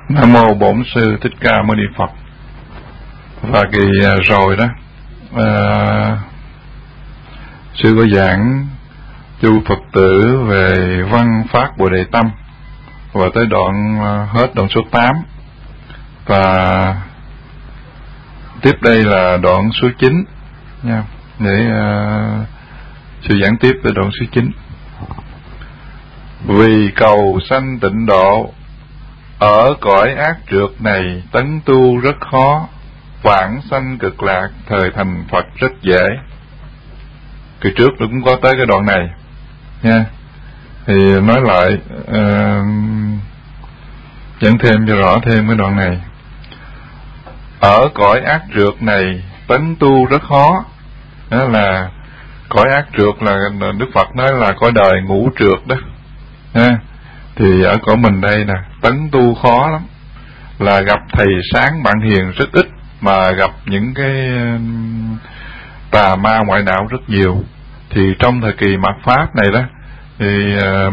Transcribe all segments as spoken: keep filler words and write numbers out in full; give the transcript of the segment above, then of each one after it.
Nam mô Bổn Sư Thích Ca Mâu Ni Phật. Và kỳ rồi đó, à, sư có giảng chu Phật tử về văn phát Bồ Đề Tâm, và tới đoạn hết đoạn số tám, và tiếp đây là đoạn số chín nha, để uh, sư giảng tiếp tới đoạn số chín. Vì cầu sanh tịnh độ, ở cõi ác trượt này tấn tu rất khó, vãng sanh cực lạc thời thành Phật rất dễ. Kỳ trước tôi cũng có tới cái đoạn này nha, thì nói lại uh, dẫn thêm cho rõ thêm cái đoạn này. Ở cõi ác trượt này tấn tu rất khó, đó là cõi ác trượt là Đức Phật nói là cõi đời ngũ trượt đó ha. Thì ở cõi mình đây nè, tấn tu khó lắm, là gặp thầy sáng bạn hiền rất ít, mà gặp những cái tà ma ngoại đạo rất nhiều. Thì trong thời kỳ mạt Pháp này đó, thì uh,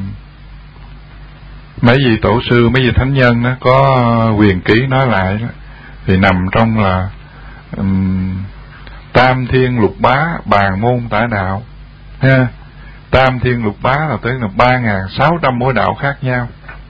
mấy vị tổ sư, mấy vị thánh nhân đó có quyền ký nói lại đó, thì nằm trong là um, tam thiên lục bá bàn môn tả đạo ha. Tam thiên lục bá là tới là ba ngàn sáu trăm mối đạo khác nhau,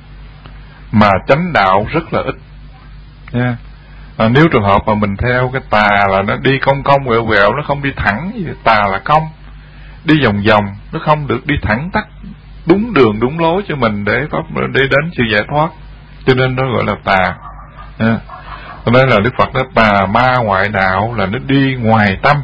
mà chánh đạo rất là ít nha. À, nếu trường hợp mà mình theo cái tà là nó đi cong cong quẹo quẹo, nó không đi thẳng, tà là cong, đi vòng vòng, nó không được đi thẳng tắt đúng đường đúng lối cho mình để pháp để đến sự giải thoát, cho nên nó gọi là tà nha. Cho nên là Đức Phật nói tà ma ngoại đạo là nó đi ngoài tâm,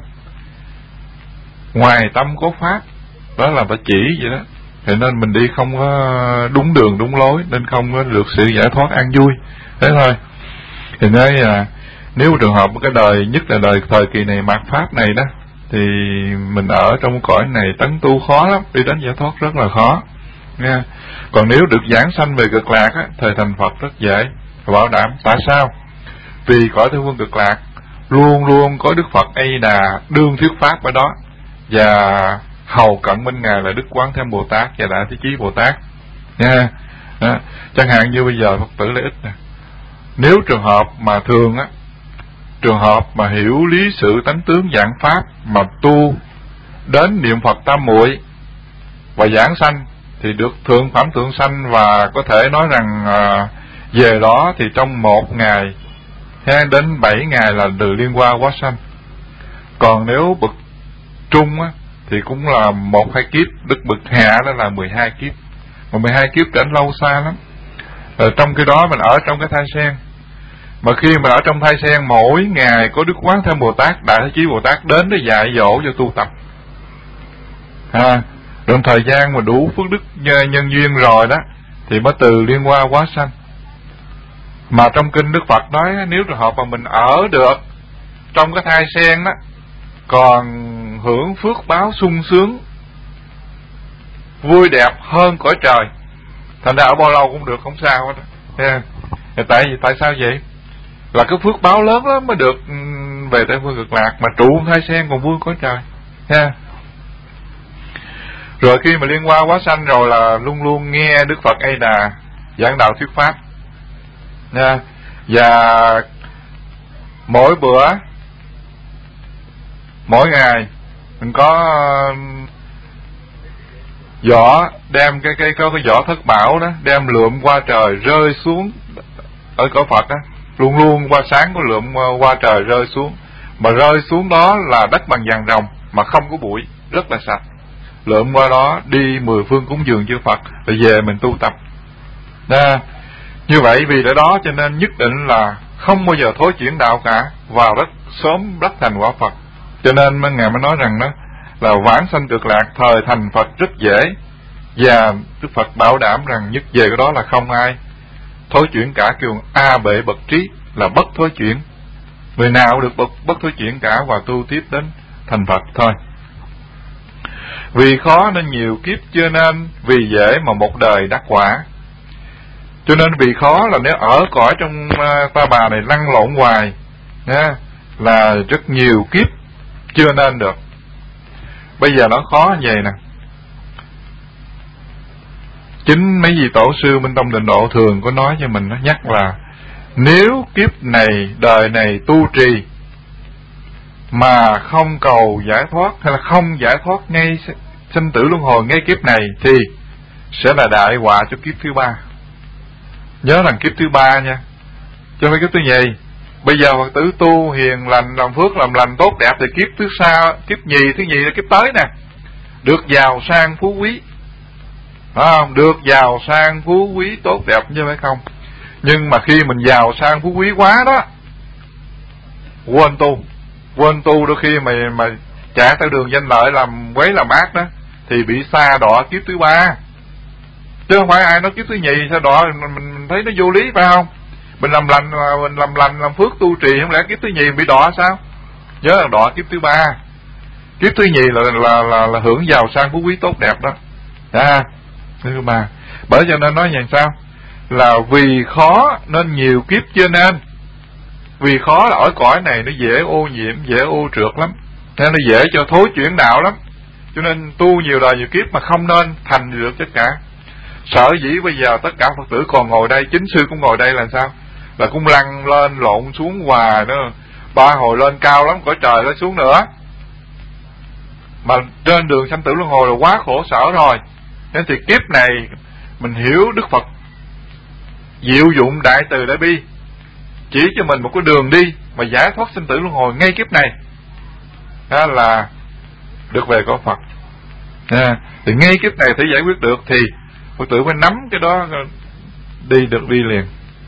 ngoài tâm có pháp, đó là ta chỉ vậy đó. Thì nên mình đi không có đúng đường đúng lối, nên không có được sự giải thoát an vui, thế thôi. Thì nói à, nếu trường hợp cái đời, nhất là đời thời kỳ này mạt Pháp này đó, thì mình ở trong cõi này tấn tu khó lắm, đi đến giải thoát rất là khó nha. Còn nếu được giảng sanh về cực lạc á, thời thành Phật rất dễ, bảo đảm. Tại sao? Vì cõi Tây Phương cực lạc luôn luôn có Đức Phật A Di Đà đương thuyết pháp ở đó, và hầu cận bên ngài là Đức Quán Thế Bồ Tát và Đại Thế Chí Bồ Tát nha. Đó. Chẳng hạn như bây giờ Phật tử lợi ích nè, nếu trường hợp mà thường á, trường hợp mà hiểu lý sự tánh tướng dạng pháp mà tu đến niệm Phật tam muội và giảng sanh, thì được thượng phẩm thượng sanh, và có thể nói rằng à, về đó thì trong một ngày hay đến bảy ngày là từ liên hoa quá sanh. Còn nếu bậc trung á thì cũng là một hai kiếp, đức bậc hạ đó là mười hai kiếp, mà mười hai kiếp đến lâu xa lắm. Ở trong cái đó mình ở trong cái thai sen, mà khi mà ở trong thai sen mỗi ngày có Đức Quán Thế Bồ Tát, Đại Thế Chí Bồ Tát đến để dạy dỗ cho tu tập à, trong thời gian mà đủ phước đức nhân duyên rồi đó thì mới từ liên hoa quá sanh. Mà trong kinh Đức Phật nói nếu trường hợp mà mình ở được trong cái thai sen đó, còn hưởng phước báo sung sướng vui đẹp hơn cõi trời, thành ra ở bao lâu cũng được, không sao hết yeah. Tại vì tại sao vậy? Là cái phước báo lớn lắm mới được về Tây Phương cực lạc, mà trụ thai sen còn vui cõi trời yeah. Rồi khi mà liên hoa quá sanh rồi là luôn luôn nghe Đức Phật A Di Đà giảng đạo thuyết pháp nha. Và mỗi bữa, mỗi ngày mình có giỏ, đem cái cái có cái giỏ thất bảo đó, đem lượm qua trời rơi xuống ở cõi Phật á, luôn luôn qua sáng có lượm qua trời rơi xuống, mà rơi xuống đó là đất bằng vàng ròng mà không có bụi, rất là sạch. Lượm qua đó đi mười phương cúng dường chư Phật, rồi về mình tu tập đó. Như vậy vì lẽ đó cho nên nhất định là không bao giờ thối chuyển đạo cả, vào rất sớm đắc thành quả Phật. Cho nên Ngài mới nói rằng đó là vãng sanh cực lạc thời thành Phật rất dễ, và Đức Phật bảo đảm rằng nhất về cái đó là không ai thối chuyển cả, kêu A bệ bậc trí là bất thối chuyển. Người nào được bất, bất thối chuyển cả và tu tiếp đến thành Phật thôi. Vì khó nên nhiều kiếp chưa nên, vì dễ mà một đời đắc quả. Cho nên vì khó là nếu ở cõi trong uh, ta bà này lăn lộn hoài nha, là rất nhiều kiếp chưa nên được. Bây giờ nó khó như vậy nè, chính mấy vị tổ sư Minh Tông Tịnh Độ thường có nói cho mình, nó nhắc là nếu kiếp này, đời này tu trì mà không cầu giải thoát, hay là không giải thoát ngay sinh tử luân hồi ngay kiếp này, thì sẽ là đại họa cho kiếp thứ ba. Nhớ rằng kiếp thứ ba nha, cho mấy kiếp thứ nhì. Bây giờ Phật tử tu hiền lành, làm phước làm lành tốt đẹp, thì kiếp thứ sau, kiếp nhì, thứ nhì là kiếp tới nè, được giàu sang phú quý, phải không? Được giàu sang phú quý tốt đẹp chứ phải không? Nhưng mà khi mình giàu sang phú quý quá đó, quên tu, quên tu đôi khi mà mà chạy theo đường danh lợi, làm quấy làm ác đó, thì bị sa đọa kiếp thứ ba. Chứ không phải ai nói kiếp thứ nhì sa đọa mình, mình thấy nó vô lý, phải không? Mình làm lành, mình làm lành làm phước tu trì, không lẽ kiếp thứ nhì bị đọa sao? Nhớ là đọa kiếp thứ ba. Kiếp thứ nhì là là là, là hưởng giàu sang phú quý tốt đẹp đó. À, thứ ba. Bởi cho nên nói như sao? Là vì khó nên nhiều kiếp chưa nên. Vì khó là ở cõi này nó dễ ô nhiễm, dễ ô trượt lắm, nên nó dễ cho thối chuyển đạo lắm. Cho nên tu nhiều đời nhiều kiếp mà không nên thành được tất cả. Sở dĩ bây giờ tất cả Phật tử còn ngồi đây, chính sư cũng ngồi đây là sao? Là cũng lăn lên lộn xuống hoài nữa, ba hồi lên cao lắm, cõi trời lên xuống nữa. Mà trên đường sanh tử luân hồi là quá khổ sở rồi. Nên thì kiếp này mình hiểu Đức Phật diệu dụng đại từ đại bi, chỉ cho mình một cái đường đi mà giải thoát sinh tử luân hồi ngay kiếp này, đó là được về có Phật. À, thì ngay kiếp này thể giải quyết được thì Phật tử phải nắm cái đó, đi được đi liền.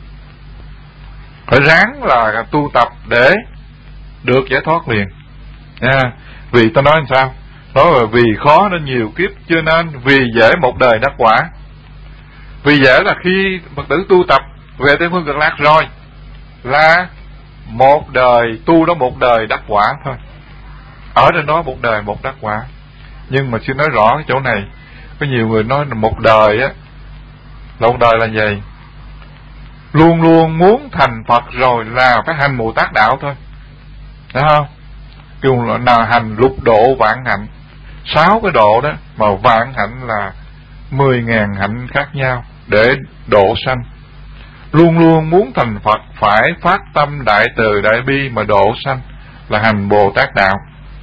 Phải ráng là tu tập để được giải thoát liền. À, vì tôi nói làm sao? Đó là vì khó nên nhiều kiếp chưa nên, vì dễ một đời đắc quả. Vì dễ là khi Phật tử tu tập về Tây Phương Cực Lạc rồi là một đời tu đó, một đời đắc quả thôi. Ở trên đó một đời một đắc quả. Nhưng mà xin nói rõ cái chỗ này, có nhiều người nói là một đời á, là một đời là gì? Luôn luôn muốn thành Phật rồi là phải hành Bồ Tát đạo thôi, thấy không? Kêu là nào hành lục độ vạn hạnh. Sáu cái độ đó, mà vạn hạnh là mười ngàn hạnh khác nhau để độ sanh. Luôn luôn muốn thành Phật phải phát tâm đại từ đại bi mà độ sanh, là hành Bồ Tát đạo.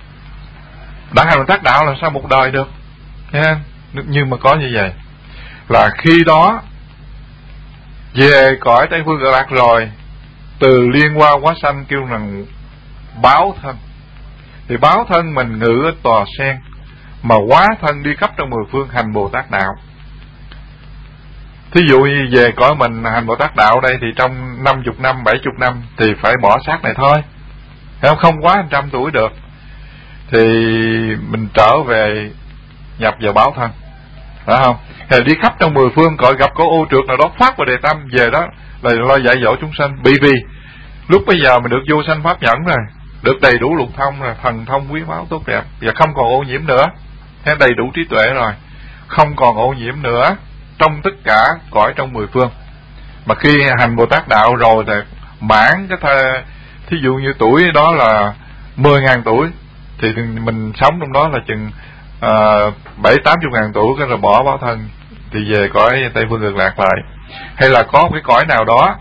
Đã hành Bồ Tát đạo là sao một đời được? Nghe? Nhưng mà có như vậy là khi đó về cõi Tây Phương Cực Lạc rồi, từ liên hoa quá sanh kêu rằng báo thân. Thì báo thân mình ngự ở tòa sen, mà quá thân đi khắp trong mười phương hành Bồ Tát đạo. Thí dụ như về cõi mình hành Bồ Tát đạo đây thì trong năm chục năm, bảy chục năm thì phải bỏ xác này thôi, không, không quá trăm tuổi được. Thì mình trở về nhập vào báo thân, phải không? Thì đi khắp trong mười phương cõi, gặp có ô trượt nào đó phát vào đề tâm về đó là lo dạy dỗ chúng sanh. Bởi vì lúc bây giờ mình được vô sanh pháp nhẫn rồi, được đầy đủ lục thông rồi, thần thông quý báu tốt đẹp, và không còn ô nhiễm nữa, hay đầy đủ trí tuệ rồi, không còn ô nhiễm nữa trong tất cả cõi trong mười phương. Mà khi hành Bồ Tát đạo rồi thì mãn cái thơ, thí dụ như tuổi đó là mười ngàn tuổi, thì mình sống trong đó là chừng bảy tám chục ngàn tuổi, cái rồi bỏ báo thân thì về cõi Tây Phương Cực Lạc lại. Hay là có một cái cõi nào đó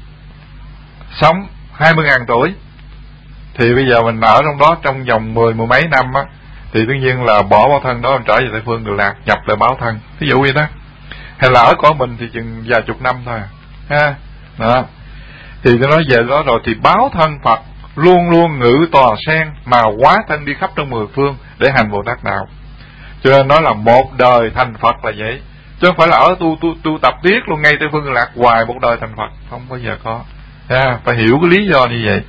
sống hai mươi ngàn tuổi, thì bây giờ mình ở trong đó trong vòng mười mười mấy năm á, thì tự nhiên là bỏ báo thân đó, mình trở về Tây Phương Cực Lạc, nhập lại báo thân, ví dụ vậy đó. Hay là ở cõi mình thì chừng vài chục năm thôi ha. Đó. Thì tôi nói về đó rồi thì báo thân Phật luôn luôn ngự tòa sen, mà hóa thân đi khắp trong mười phương để hành Bồ Tát đạo. Cho nên nói là một đời thành Phật là vậy, chứ không phải là ở tu tu tu tập tiết luôn ngay Tây Phương Cực Lạc hoài một đời thành Phật, không bao giờ có. À, phải hiểu cái lý do như vậy.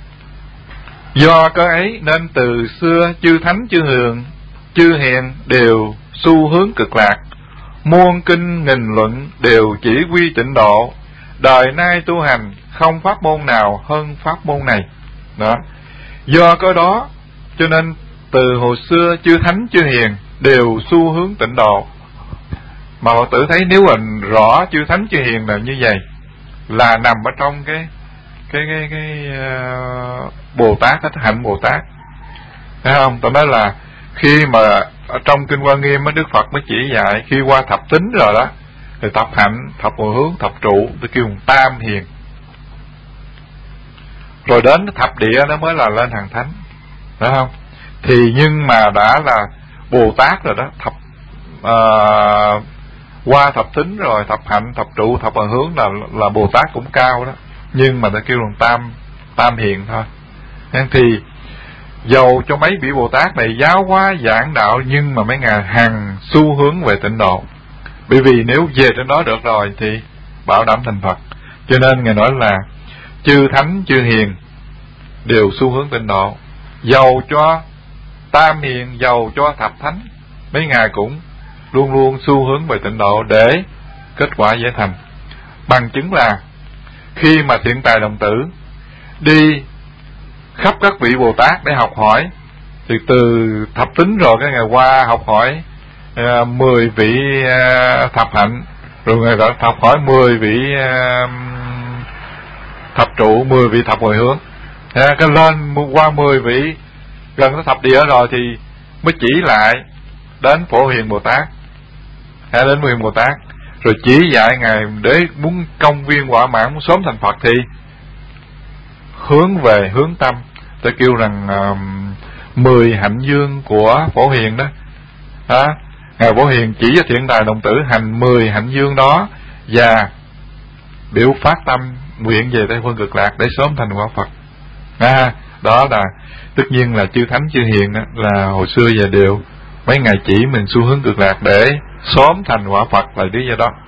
Do cái ấy nên từ xưa chư thánh chư hiền chư hiền đều xu hướng cực lạc, muôn kinh nghìn luận đều chỉ quy tịnh độ, đời nay tu hành không pháp môn nào hơn pháp môn này. Đó. Do cái đó cho nên từ hồi xưa chư thánh chư hiền đều xu hướng tịnh độ. Mà Phật tử thấy nếu mình rõ chư thánh chư hiền là như vậy, là nằm ở trong cái cái cái cái uh, Bồ Tát, cái hạnh Bồ Tát, thấy không? Tôi nói là khi mà ở trong kinh Hoa Nghiêm Đức Phật mới chỉ dạy, khi qua thập tính rồi đó rồi thập hạnh, thập hồi hướng, thập trụ, tôi kêu tam hiền. Rồi đến thập địa nó mới là lên hàng thánh, phải không? Thì nhưng mà đã là Bồ Tát rồi đó, thập à, qua thập tính rồi, thập hạnh, thập trụ, thập hồi hướng là là Bồ Tát cũng cao đó, nhưng mà ta kêu là tam tam hiền thôi. Thì dầu cho mấy vị Bồ Tát này giáo hóa giảng đạo, nhưng mà mấy ngài hằng xu hướng về tịnh độ, bởi vì nếu về trên đó được rồi thì bảo đảm thành Phật. Cho nên ngài nói là chư thánh chư hiền đều xu hướng tịnh độ, dầu cho tam hiền, dầu cho thập thánh, mấy ngài cũng luôn luôn xu hướng về tịnh độ để kết quả dễ thành. Bằng chứng là khi mà Thiện Tài Đồng Tử đi khắp các vị Bồ Tát để học hỏi, thì từ thập tính rồi cái ngày qua học hỏi uh, mười vị uh, thập hạnh, rồi ngày đó học hỏi mười vị uh, thập trụ, mười vị thập hồi hướng, uh, cái lên qua mười vị gần tới thập địa rồi thì mới chỉ lại đến Phổ Hiền Bồ Tát, hay đến Phổ Hiền Bồ Tát, rồi chỉ dạy ngài để muốn công viên quả mãn, muốn sớm thành Phật thì hướng về hướng tâm. Tôi kêu rằng uh, mười hạnh dương của Phổ Hiền đó, đó ngài Phổ Hiền chỉ cho Thiện Tài Đồng Tử hành mười hạnh dương đó, và biểu phát tâm nguyện về Tây Phương Cực Lạc để sớm thành quả Phật. À, đó là tất nhiên là chư thánh chư hiền đó, là hồi xưa giờ đều mấy ngài chỉ mình xu hướng Cực Lạc để sớm thành quả Phật là lý do đó.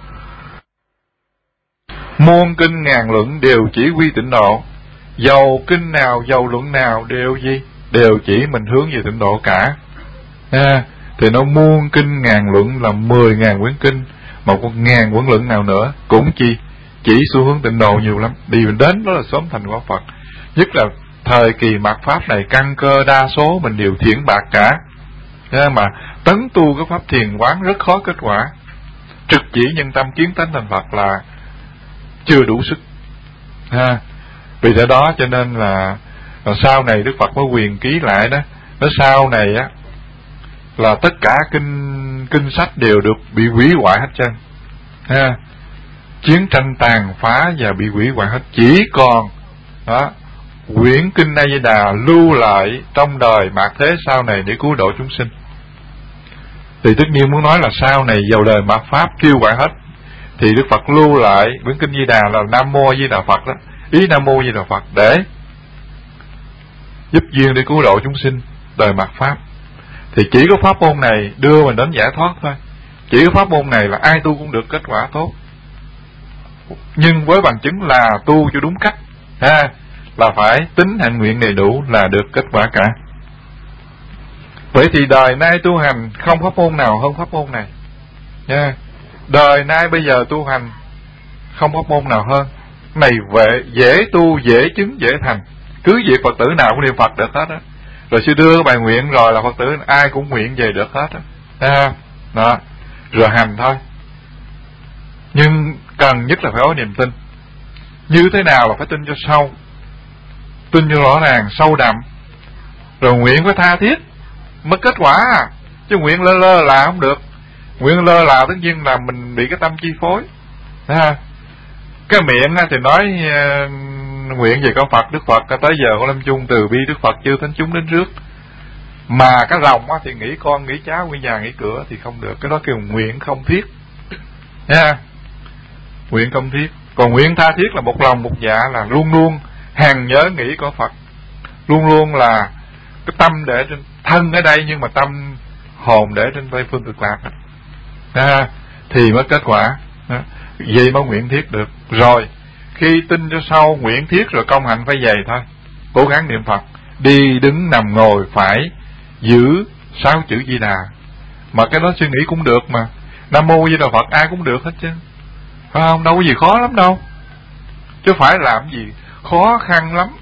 Muôn kinh ngàn luận đều chỉ quy tịnh độ, dầu kinh nào dầu luận nào đều gì đều chỉ mình hướng về tịnh độ cả. À, thì nó muôn kinh ngàn luận là mười ngàn quyển kinh, một con ngàn quyển luận nào nữa cũng chi chỉ xu hướng tịnh độ nhiều lắm, đi mình đến đó là sớm thành quả Phật. Nhất là thời kỳ mạt pháp này, căn cơ đa số mình đều thiện bạc cả. À, mà tấn tu cái pháp thiền quán rất khó kết quả, trực chỉ nhân tâm kiến tánh thành Phật là chưa đủ sức. À, vì thế đó cho nên là, là sau này Đức Phật mới quyền ký lại đó, nó sau này á là tất cả kinh kinh sách đều được bị hủy hoại hết trơn. Ha, chiến tranh tàn phá và bị hủy hoại hết, chỉ còn đó quyển kinh A Di Đà lưu lại trong đời mạt thế sau này để cứu độ chúng sinh. Thì tất nhiên muốn nói là sau này vào đời mạt pháp kêu gọi hết, thì Đức Phật lưu lại quyển kinh Di Đà là Nam Mô A Di Đà Phật đó, ý Nam Mô A Di Đà Phật để giúp duyên để cứu độ chúng sinh đời mạt pháp. Thì chỉ có pháp môn này đưa mình đến giải thoát thôi, chỉ có pháp môn này là ai tu cũng được kết quả tốt, nhưng với bằng chứng là tu cho đúng cách, ha, là phải tính hạnh nguyện đầy đủ là được kết quả cả. Vậy thì đời nay tu hành không pháp môn nào hơn pháp môn này nha. Đời nay bây giờ tu hành không pháp môn nào hơn này, về dễ tu dễ chứng dễ thành, cứ việc Phật tử nào cũng niệm Phật được hết á, rồi sư đưa bài nguyện rồi là Phật tử ai cũng nguyện về được hết á, đó, rồi hành thôi. Nhưng cần nhất là phải có niềm tin. Như thế nào là phải tin cho sâu, tin cho rõ ràng sâu đậm, rồi nguyện phải tha thiết mới kết quả, chứ nguyện lơ lơ là không được. Nguyện lơ là tất nhiên là mình bị cái tâm chi phối. À, cái miệng thì nói uh, nguyện về có Phật, Đức Phật tới giờ con lâm chung từ bi Đức Phật chư thánh chúng đến trước, mà cái lòng thì nghĩ con nghĩ cháu nghĩ nhà nghĩ cửa thì không được. Cái đó kêu nguyện không thiết nha. Nguyện không thiết. Còn nguyện tha thiết là một lòng một dạ, là luôn luôn hàng nhớ nghĩ có Phật, luôn luôn là cái tâm để trên thân ở đây, nhưng mà tâm hồn để trên Tây Phương Cực Lạc à, thì mới kết quả à, vậy mới nguyện thiết được. Rồi khi tin cho sâu, nguyện thiết rồi công hạnh phải dày thôi, cố gắng niệm Phật, đi đứng nằm ngồi phải giữ sáu chữ Di Đà, mà cái đó suy nghĩ cũng được mà. Nam Mô Di Đà Phật ai cũng được hết chứ, phải không? Đâu có gì khó lắm đâu, chứ phải làm gì khó khăn lắm.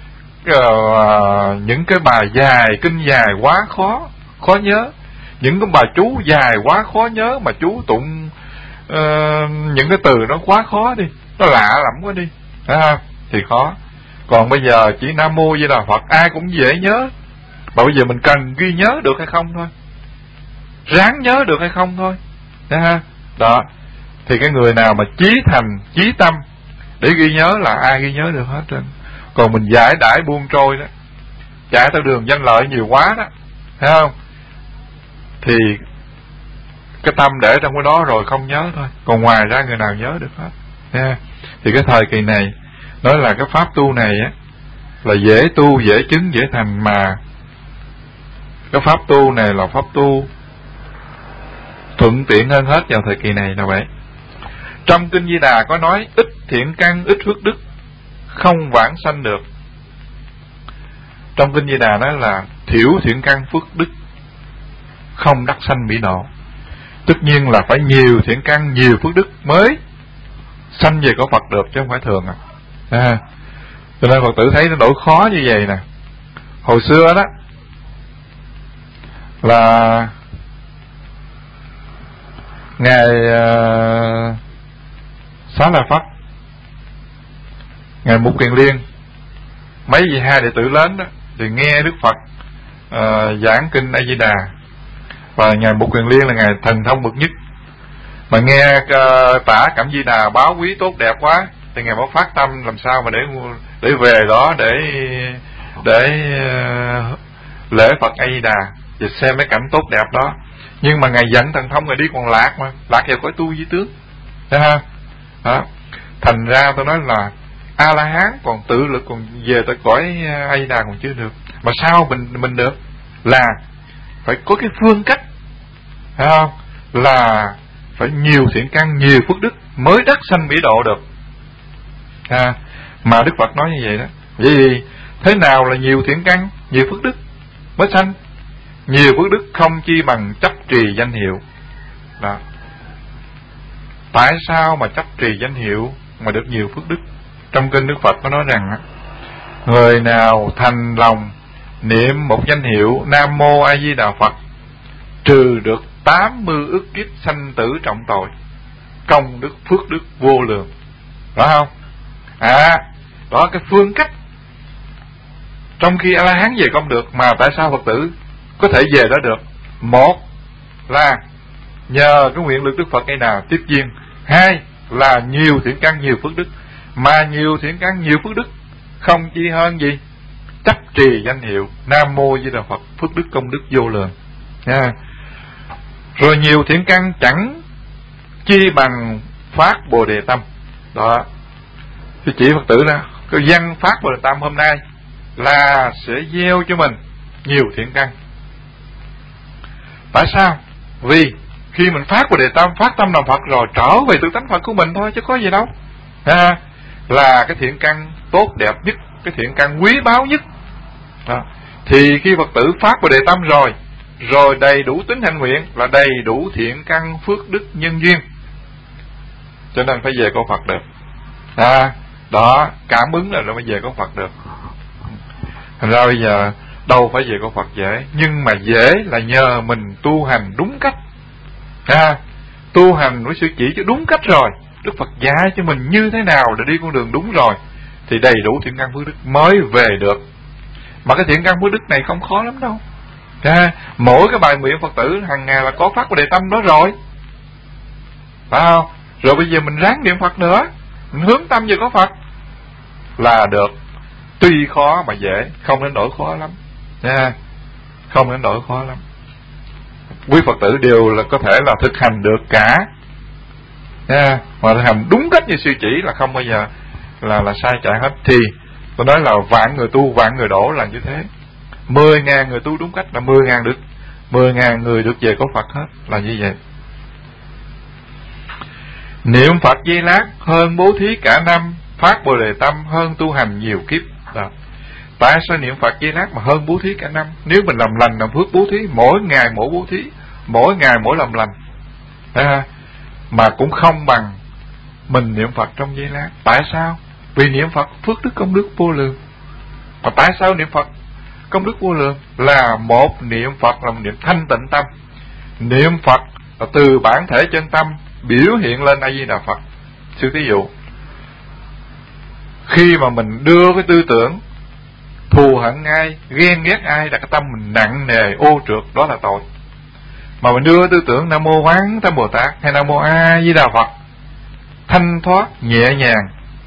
Uh, những cái bài dài kinh dài quá khó khó nhớ, những cái bài chú dài quá khó nhớ, mà chú tụng uh, những cái từ nó quá khó đi, nó lạ lắm quá đi à, thì khó. Còn bây giờ chỉ Nam Mô Di Đà Phật ai cũng dễ nhớ, mà bây giờ mình cần ghi nhớ được hay không thôi, ráng nhớ được hay không thôi à, đó. thì cái người nào mà chí thành chí tâm để ghi nhớ là ai ghi nhớ được hết trơn. Còn mình giải đãi buông trôi đó, chạy theo đường danh lợi nhiều quá đó, thấy không, thì cái tâm để trong cái đó rồi không nhớ thôi, còn ngoài ra người nào nhớ được hết nha. Thì cái thời kỳ này nói là cái pháp tu này á là dễ tu, dễ chứng, dễ thành, mà cái pháp tu này là pháp tu thuận tiện hơn hết vào thời kỳ này là vậy. Trong Kinh Di Đà có nói ít thiện căn, ít phước đức, không vãng sanh được. Trong Kinh Di Đà nói là thiểu thiện căn phước đức, không đắc sanh mỹ độ. Tất nhiên là phải nhiều thiện căn, nhiều phước đức mới sanh về có Phật được, chứ không phải thường à. à Cho nên Phật tử thấy nó đổi khó như vậy nè. Hồi xưa đó là Ngài uh, Xá Lợi Phất, Ngài Mục Kiền Liên, mấy vị hai đệ tử lớn đó thì nghe Đức Phật uh, giảng kinh A Di Đà, và Ngài Mục Kiền Liên là Ngài thần thông bậc nhất, mà nghe uh, tả Cẩm Di Đà báo quý tốt đẹp quá, thì Ngài mới phát tâm làm sao mà để để về đó để để uh, lễ Phật A Di Đà và xem mấy cảnh tốt đẹp đó. Nhưng mà Ngài dẫn thần thông, Ngài đi còn lạc mà, lạc vào cõi tu di tướng, thấy không? Đó. Thành ra tôi nói là A La Hán còn tự lực, còn về tới cõi A Di Đà còn chưa được. Mà sao mình mình được? Là phải có cái phương cách, thấy không? Là phải nhiều thiện căn, nhiều phước đức mới đắc sanh mỹ độ được. À, mà Đức Phật nói như vậy đó. Vậy thì thế nào là nhiều thiện căn, nhiều phước đức mới sanh? Nhiều phước đức không chi bằng chấp trì danh hiệu. Đó. Tại sao mà chấp trì danh hiệu mà được nhiều phước đức? Trong kinh Đức Phật có nói rằng người nào thành lòng niệm một danh hiệu Nam Mô A Di Đà Phật, trừ được tám mươi ức kiếp sanh tử trọng tội, công đức phước đức vô lượng. Đó không? À, đó cái phương cách. Trong khi A La Hán về không được, mà tại sao Phật tử có thể về đó được? Một là nhờ cái nguyện lực Đức Phật hay nào tiếp duyên. Hai là nhiều thiện căn, nhiều phước đức. Mà nhiều thiện căn, nhiều phước đức không chi hơn gì? Chấp trì danh hiệu Nam Mô Di Đà Phật, phước đức công đức vô lượng nha. Rồi nhiều thiện căn chẳng chi bằng phát Bồ Đề Tâm. Đó, thì chỉ Phật tử là cái văn phát Bồ Đề Tâm hôm nay là sẽ gieo cho mình nhiều thiện căn. Tại sao? Vì khi mình phát Bồ Đề Tâm, phát tâm làm Phật rồi, trở về tự tánh Phật của mình thôi, chứ có gì đâu. À, là cái thiện căn tốt đẹp nhất, cái thiện căn quý báu nhất. Đó. Thì khi Phật tử phát Bồ Đề Tâm rồi, rồi đầy đủ tính hạnh nguyện, là đầy đủ thiện căn phước đức nhân duyên, cho nên phải về có Phật được. À, đó, cảm ứng là nó mới về có Phật được. Thành ra bây giờ đâu phải về có Phật dễ, nhưng mà dễ là nhờ mình tu hành đúng cách. À, tu hành với sự chỉ cho đúng cách rồi, Đức Phật dạy cho mình như thế nào để đi con đường đúng rồi, thì đầy đủ thiện căn phước đức mới về được. Mà cái thiện căn phước đức này không khó lắm đâu. À, mỗi cái bài nguyện Phật tử hàng ngày là có phát Bồ Đề Tâm đó rồi, phải không? Rồi bây giờ mình ráng niệm Phật nữa, mình hướng tâm về có Phật là được. Tuy khó mà dễ, không đến nỗi khó lắm nha, không đến nỗi khó lắm. Quý Phật tử đều là có thể là thực hành được cả nha, mà thực hành đúng cách như sư chỉ là không bao giờ là là sai chạy hết. Thì tôi nói là vạn người tu vạn người đổ là như thế. Mười ngàn người tu đúng cách là mười ngàn được, mười ngàn người được về có Phật hết, là như vậy. Niệm Phật giây lát hơn bố thí cả năm, phát Bồ Đề Tâm hơn tu hành nhiều kiếp. Đó. Tại sao niệm Phật giây lát mà hơn bố thí cả năm? Nếu mình làm lành làm phước bố thí, mỗi ngày mỗi bố thí, mỗi ngày mỗi làm lành, à, mà cũng không bằng mình niệm Phật trong giây lát. Tại sao? Vì niệm Phật phước đức công đức vô lượng. Mà tại sao niệm Phật công đức vô lượng? Là một, niệm Phật là một niệm thanh tịnh tâm. Niệm Phật là từ bản thể chân tâm biểu hiện lên A Di Đà Phật. Sư thí dụ, khi mà mình đưa cái tư tưởng thù hận ai, ghen ghét ai, là cái tâm mình nặng nề ô trượt, đó là tội. Mà mình đưa tư tưởng Nam Mô Quán Tâm Bồ Tát hay Nam Mô A Di Đà Phật, thanh thoát, nhẹ nhàng,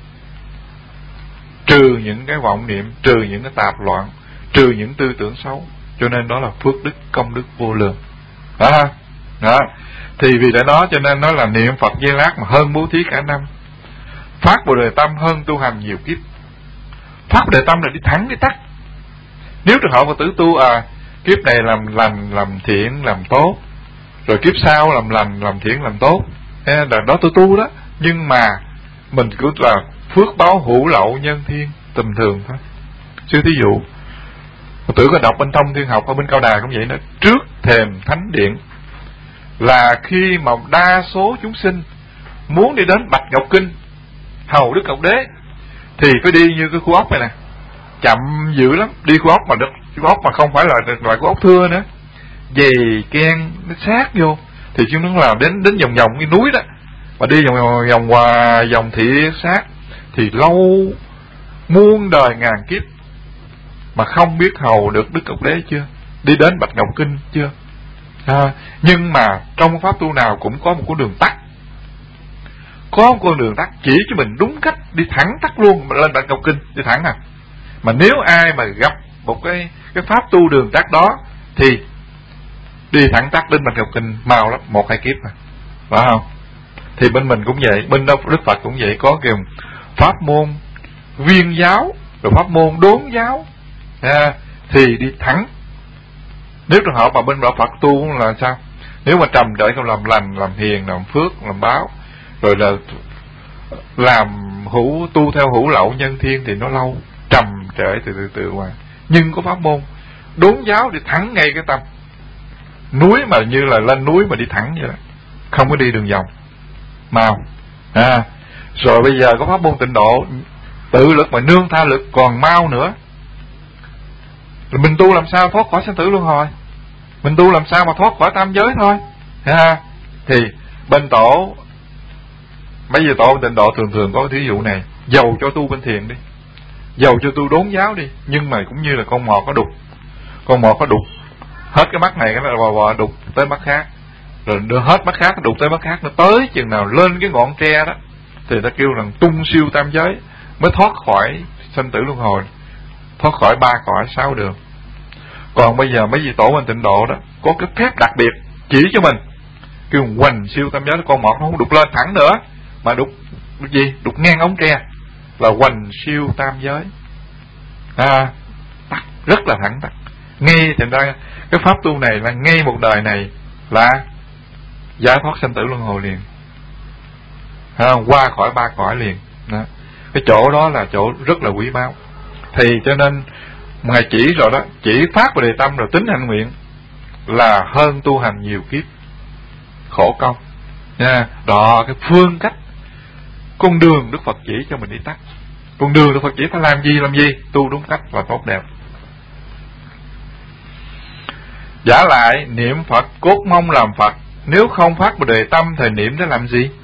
trừ những cái vọng niệm, trừ những cái tạp loạn, trừ những tư tưởng xấu. Cho nên đó là phước đức, công đức vô lượng. Đó, đó. Thì vì lẽ đó cho nên nó là niệm Phật Giây Lát mà hơn bố thí cả năm, phát Bồ Đề Tâm hơn tu hành nhiều kiếp. Phát Bồ Đề Tâm là đi thẳng đi tắt. Nếu trường hợp Phật tử tu à kiếp này làm lành làm thiện làm tốt, rồi kiếp sau làm lành làm thiện làm tốt, là đó tôi tu đó. Nhưng mà mình cứ là phước báo hữu lậu nhân thiên tầm thường thôi. Sư thí dụ Phật tử có đọc bên Thông Thiên Học ở bên Cao Đà cũng vậy đó. Trước thềm thánh điện là khi mà đa số chúng sinh muốn đi đến Bạch Ngọc Kinh hầu Đức Ngọc Đế thì phải đi như cái khu ốc này nè, chậm dữ lắm. Đi khu ốc mà đất, khu ốc mà không phải là loại khu ốc thưa nữa, dày ken nó sát vô thì chúng nó làm đến đến vòng vòng cái núi đó, mà đi vòng vòng vòng hòa vòng thị sát thì lâu muôn đời ngàn kiếp mà không biết hầu được Đức Ngọc Đế chưa, đi đến Bạch Ngọc Kinh chưa. À, nhưng mà trong pháp tu nào cũng có một con đường tắt, có một con đường tắt chỉ cho mình đúng cách, đi thẳng tắt luôn lên Bạch Ngọc Kinh, đi thẳng à. Mà nếu ai mà gặp một cái cái pháp tu đường tắt đó thì đi thẳng tắt đến Bạch Ngọc Kinh mau lắm, một hai kiếp mà, phải không? Thì bên mình cũng vậy, bên đâu Đức Phật cũng vậy, có kiểu pháp môn viên giáo rồi pháp môn đốn giáo, à, thì đi thẳng. Nếu trường hợp mà bên đạo Phật tu là sao? Nếu mà trầm trễ không làm lành, làm hiền, làm phước, làm báo, rồi là làm hữu tu theo hữu lậu nhân thiên thì nó lâu, trầm trễ từ từ từ mà. Nhưng có pháp môn đốn giáo đi thẳng ngay cái tâm núi, mà như là lên núi mà đi thẳng vậy đó, không có đi đường vòng mau. À, rồi bây giờ có pháp môn tịnh độ tự lực mà nương tha lực còn mau nữa. Rồi mình tu làm sao thoát khỏi sanh tử luân hồi, mình tu làm sao mà thoát khỏi tam giới thôi. À, thì bên tổ mấy giờ tổ bên tịnh độ thường thường có thí dụ này, dầu cho tu bên thiền đi, dầu cho tu đốn giáo đi, nhưng mà cũng như là con mò có đục, con mò có đục hết cái mắt này cái là bò bò đục tới mắt khác, rồi đưa hết mắt khác đục tới mắt khác, nó tới chừng nào lên cái ngọn tre đó thì ta kêu rằng tung siêu tam giới, mới thoát khỏi sanh tử luân hồi, thoát khỏi ba cõi sáu đường. Còn bây giờ mấy vị tổ bên tịnh độ đó có cái phép đặc biệt chỉ cho mình, kêu hoành siêu tam giới, con mọt nó không đục lên thẳng nữa mà đục, đục gì đục ngang ống tre, là hoành siêu tam giới. À, tắt rất là thẳng tắt ngay. Thành ra cái pháp tu này là ngay một đời này là giải thoát sanh tử luân hồi liền, à, qua khỏi ba cõi liền đó. Cái chỗ đó là chỗ rất là quý báu. Thì cho nên Ngài chỉ rồi đó, chỉ phát Bồ Đề Tâm rồi tính hành nguyện là hơn tu hành nhiều kiếp khổ công nha. Đó cái phương cách, con đường Đức Phật chỉ cho mình đi tắt, con đường Đức Phật chỉ phải làm gì làm gì, tu đúng cách và tốt đẹp. Giả lại niệm Phật cốt mong làm Phật, nếu không phát Bồ Đề Tâm thì niệm để làm gì?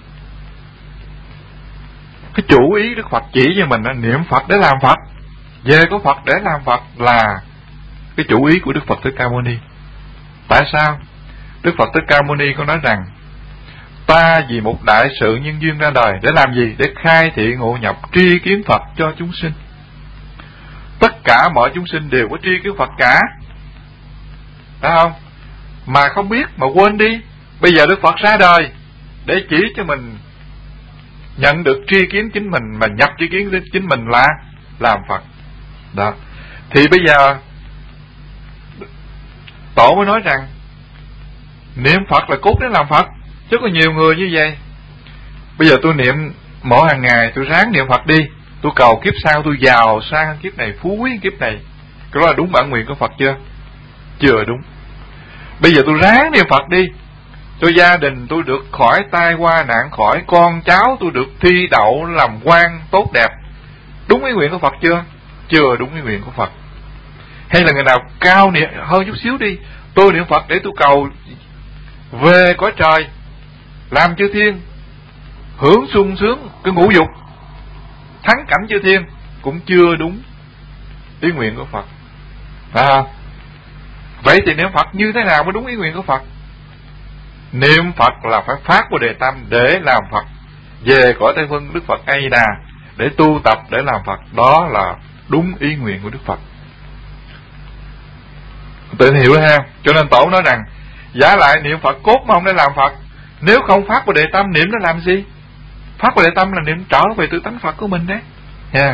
Cái chủ ý Đức Phật chỉ cho mình là niệm Phật để làm Phật, về có Phật để làm Phật là cái chủ ý của Đức Phật Thích Ca Mâu Ni. Tại sao? Đức Phật Thích Ca Mâu Ni có nói rằng ta vì một đại sự nhân duyên ra đời để làm gì? Để khai thị ngộ nhập tri kiến Phật cho chúng sinh. Tất cả mọi chúng sinh đều có tri kiến Phật cả, phải không? Mà không biết, mà quên đi. Bây giờ Đức Phật ra đời để chỉ cho mình nhận được tri kiến chính mình, mà nhập tri kiến chính mình là làm Phật đó. Thì bây giờ tổ mới nói rằng niệm Phật là cốt để làm Phật, chứ có nhiều người như vậy. Bây giờ tôi niệm mỗi hàng ngày, tôi ráng niệm Phật đi, tôi cầu kiếp sau tôi giàu sang kiếp này, phú quý kiếp này. Cái đó là đúng bản nguyện của Phật chưa? Chưa đúng. Bây giờ tôi ráng niệm Phật đi, cho gia đình tôi được khỏi tai qua nạn, khỏi con cháu tôi được thi đậu làm quan tốt đẹp. Đúng cái nguyện của Phật chưa? Chưa đúng cái nguyện của Phật. Hay là người nào cao niệm hơn chút xíu đi, tôi niệm Phật để tôi cầu về cõi trời, làm chư thiên, hưởng sung sướng cái ngũ dục, thắng cảnh chư thiên, cũng chưa đúng ý nguyện của Phật. À, vậy thì niệm Phật như thế nào mới đúng ý nguyện của Phật? Niệm Phật là phải phát Bồ Đề Tâm để làm Phật, về cõi Tây Phương Đức Phật A Di Đà để tu tập để làm Phật. Đó là đúng ý nguyện của Đức Phật. Tự hiểu ha. Cho nên Tổ nói rằng giả lại niệm Phật cốt mong để làm Phật. Nếu không phát Bồ Đề Tâm, niệm nó làm gì? Phát Bồ Đề Tâm là niệm trở về tự tánh Phật của mình đấy nha.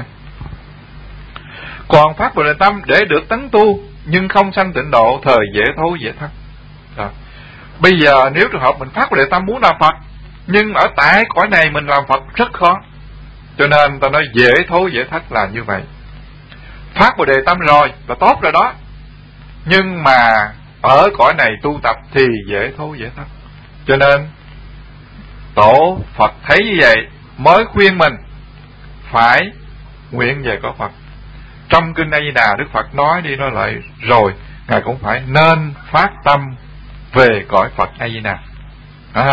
Còn phát Bồ Đề Tâm để được tấn tu nhưng không sanh tịnh độ, thời dễ thối dễ thất. Đó. Bây giờ nếu trường hợp mình phát Bồ Đề Tâm muốn làm Phật, nhưng ở tại cõi này mình làm Phật rất khó, cho nên ta nói dễ thối dễ thất là như vậy. Phát Bồ Đề Tâm rồi là tốt rồi đó, nhưng mà ở cõi này tu tập thì dễ thối dễ thất. Cho nên Tổ Phật thấy như vậy mới khuyên mình phải nguyện về cõi Phật. Trong kinh A Di Đà, Đức Phật nói đi nói lại rồi, Ngài cũng phải nên phát tâm về cõi Phật A Di Đà. À,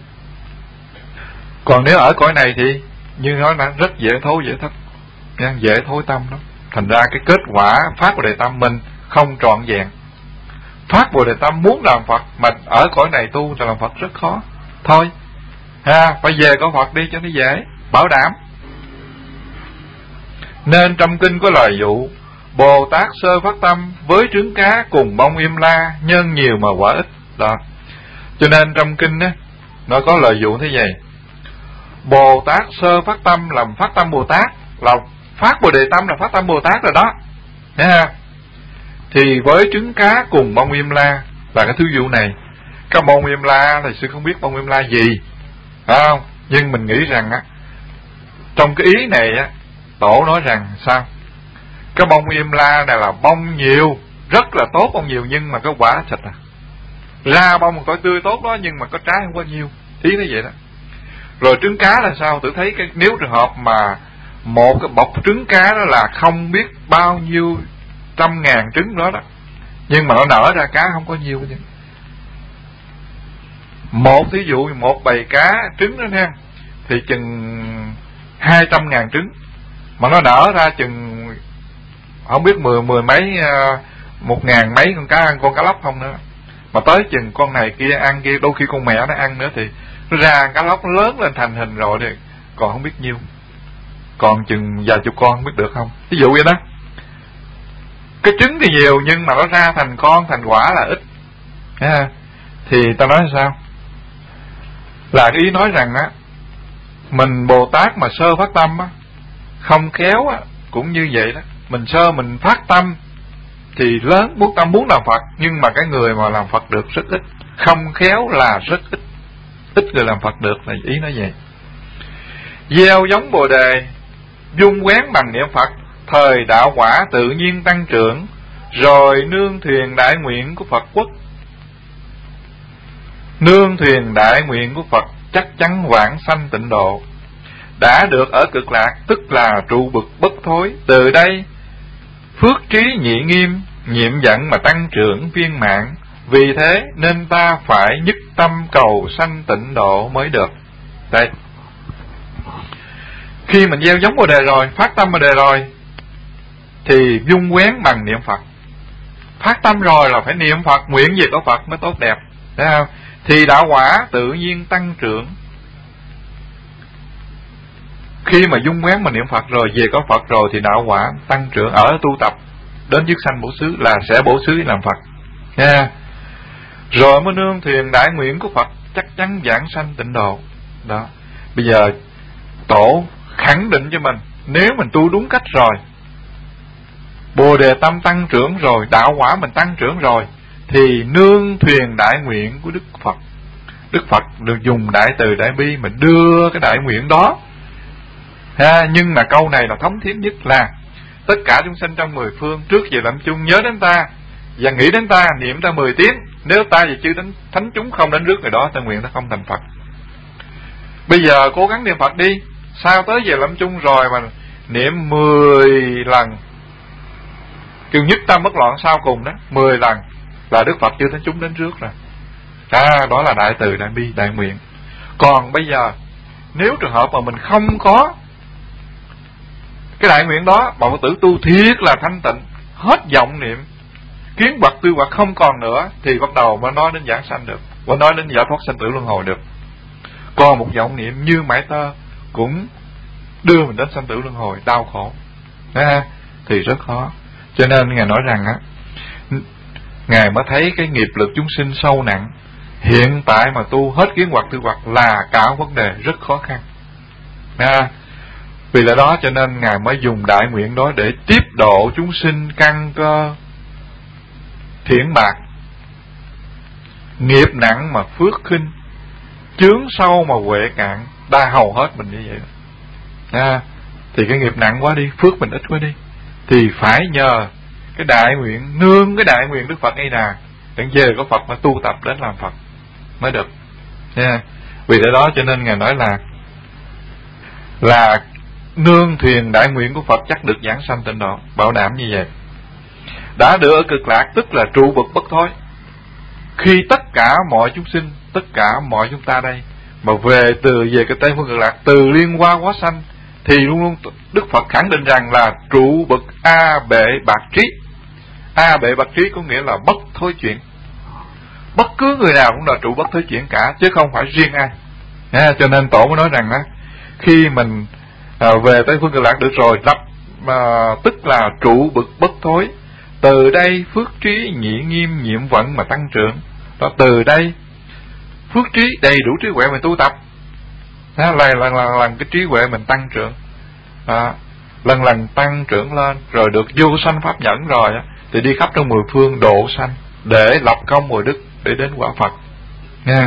còn nếu ở cõi này thì như nói là rất dễ thối dễ thất, dễ thối tâm đó. Thành ra cái kết quả phát Bồ Đề Tâm mình không trọn vẹn. Phát Bồ Đề Tâm muốn làm Phật mà ở cõi này tu là làm Phật rất khó. Thôi ha, phải về cõi Phật đi cho nó dễ, bảo đảm. Nên trong kinh có lời dụ Bồ Tát sơ phát tâm với trứng cá cùng bông im la, nhân nhiều mà quả ít. Đó. Cho nên trong kinh á, nó có lời dụ thế vậy: Bồ Tát sơ phát tâm làm phát tâm Bồ Tát, là phát Bồ Đề Tâm là phát tâm Bồ Tát rồi đó. Thấy ha? Thì với trứng cá cùng bông im la là cái thứ dụ này. Cái bông im la thì sư không biết bông im la gì, phải không? Nhưng mình nghĩ rằng á, trong cái ý này á, Tổ nói rằng sao? Cái bông im la này là bông nhiều, rất là tốt bông nhiều, nhưng mà cái quả thịt à. Ra bông một cõi tươi tốt đó, nhưng mà có trái không có nhiều. Ý nó vậy đó. Rồi trứng cá là sao? Tự thấy cái, nếu trường hợp mà một cái bọc trứng cá đó là không biết bao nhiêu trăm ngàn trứng đó đó, nhưng mà nó nở ra cá không có nhiều. Một thí dụ một bầy cá trứng đó nha, thì chừng hai trăm ngàn trứng, mà nó nở ra chừng không biết mười mười mấy một ngàn mấy con cá ăn con cá lóc không nữa. Mà tới chừng con này kia ăn kia, đôi khi con mẹ nó ăn nữa, thì nó ra cá lóc nó lớn lên thành hình rồi thì còn không biết nhiêu, còn chừng vài chục con không biết được không. Ví dụ vậy đó. Cái trứng thì nhiều nhưng mà nó ra thành con thành quả là ít. À, thì ta nói sao? Là cái ý nói rằng á, mình Bồ Tát mà sơ phát tâm á, không khéo á, cũng như vậy đó. Mình sơ mình phát tâm thì lớn, muốn tâm muốn làm Phật, nhưng mà cái người mà làm Phật được rất ít, không khéo là rất ít, ít người làm Phật được, là ý nói vậy. Gieo giống Bồ Đề, dung quén bằng niệm Phật, thời đạo quả tự nhiên tăng trưởng, rồi nương thuyền đại nguyện của Phật quốc. Nương thuyền đại nguyện của Phật chắc chắn vãng sanh tịnh độ. Đã được ở cực lạc, tức là trụ bực bất thối. Từ đây phước trí nhị nghiêm, nhiệm dẫn mà tăng trưởng viên mãn. Vì thế nên ta phải nhất tâm cầu sanh tịnh độ mới được. Đây, khi mình gieo giống Bồ Đề rồi, phát tâm Bồ Đề rồi, thì dung quén bằng niệm Phật. Phát tâm rồi là phải niệm Phật, nguyện gì có Phật mới tốt đẹp, thấy không? Thì đạo quả tự nhiên tăng trưởng. Khi mà dung quén mà niệm Phật rồi, về có Phật rồi, thì đạo quả tăng trưởng. Ở tu tập đến dứt sanh bổ xứ là sẽ bổ xứ làm Phật nha. Rồi mới nương thuyền đại nguyện của Phật chắc chắn vãng sanh tịnh độ. Đó. Bây giờ Tổ khẳng định cho mình, nếu mình tu đúng cách rồi, Bồ Đề tâm tăng trưởng rồi, đạo quả mình tăng trưởng rồi, thì nương thuyền đại nguyện của Đức Phật. Đức Phật được dùng đại từ đại bi mình đưa cái đại nguyện đó ha. Nhưng mà câu này là thống thiết nhất là tất cả chúng sinh trong mười phương trước giờ lâm chung nhớ đến ta và nghĩ đến ta, niệm ta mười tiếng. Nếu ta và chư thánh, thánh chúng không đến rước người đó, ta nguyện ta không thành Phật. Bây giờ cố gắng niệm Phật đi. Sao tới giờ lâm chung rồi mà niệm mười lần, kêu nhất tâm bất loạn sau cùng đó, mười lần là Đức Phật chư thánh chúng đến rước rồi. À, đó là đại từ đại bi đại nguyện. Còn bây giờ nếu trường hợp mà mình không có cái đại nguyện đó, bọn tử tu thiết là thanh tịnh, hết vọng niệm, kiến bậc tư hoặc không còn nữa, thì bắt đầu mới nói đến giảng sanh được, mới nói đến giải thoát sanh tử luân hồi được. Còn một vọng niệm như mãi tơ cũng đưa mình đến sanh tử luân hồi đau khổ, à, thì rất khó. Cho nên Ngài nói rằng á, Ngài mới thấy cái nghiệp lực chúng sinh sâu nặng, hiện tại mà tu hết kiến hoặc tư hoặc là cả vấn đề rất khó khăn, à, vì lẽ đó cho nên Ngài mới dùng đại nguyện đó để tiếp độ chúng sinh căn cơ thiển bạc, nghiệp nặng mà phước khinh, chướng sâu mà huệ cạn, đa hầu hết mình như vậy, à, thì cái nghiệp nặng quá đi, phước mình ít quá đi, thì phải nhờ cái đại nguyện, nương cái đại nguyện Đức Phật ấy nè, đến giờ có Phật mà tu tập đến làm Phật mới được, nha. Vì lẽ đó cho nên Ngài nói là là nương thuyền đại nguyện của Phật chắc được giảng sanh tịnh độ, bảo đảm như vậy. Đã được ở cực lạc tức là trụ bậc bất thối. Khi tất cả mọi chúng sinh, tất cả mọi chúng ta đây mà về từ về cái Tây phương cực lạc, từ liên hoa hóa sanh, thì luôn luôn Đức Phật khẳng định rằng là trụ bậc A bệ bạc trí. A bệ bạc trí có nghĩa là bất thối chuyển. Bất cứ người nào cũng là trụ bất thối chuyển cả, chứ không phải riêng ai. À, cho nên Tổ mới nói rằng á, khi mình à, về Tây phương cực lạc được rồi, lập à, tức là trụ bậc bất thối. Từ đây phước trí nhị nghiêm nhiệm vận mà tăng trưởng. Đó, từ đây phước trí đầy đủ trí huệ mình tu tập, à, lần lần lần lần cái trí huệ mình tăng trưởng, à, lần lần tăng trưởng lên, rồi được vô sanh pháp nhẫn rồi á, thì đi khắp trong mười phương độ sanh để lập công bồi đức để đến quả Phật, nha.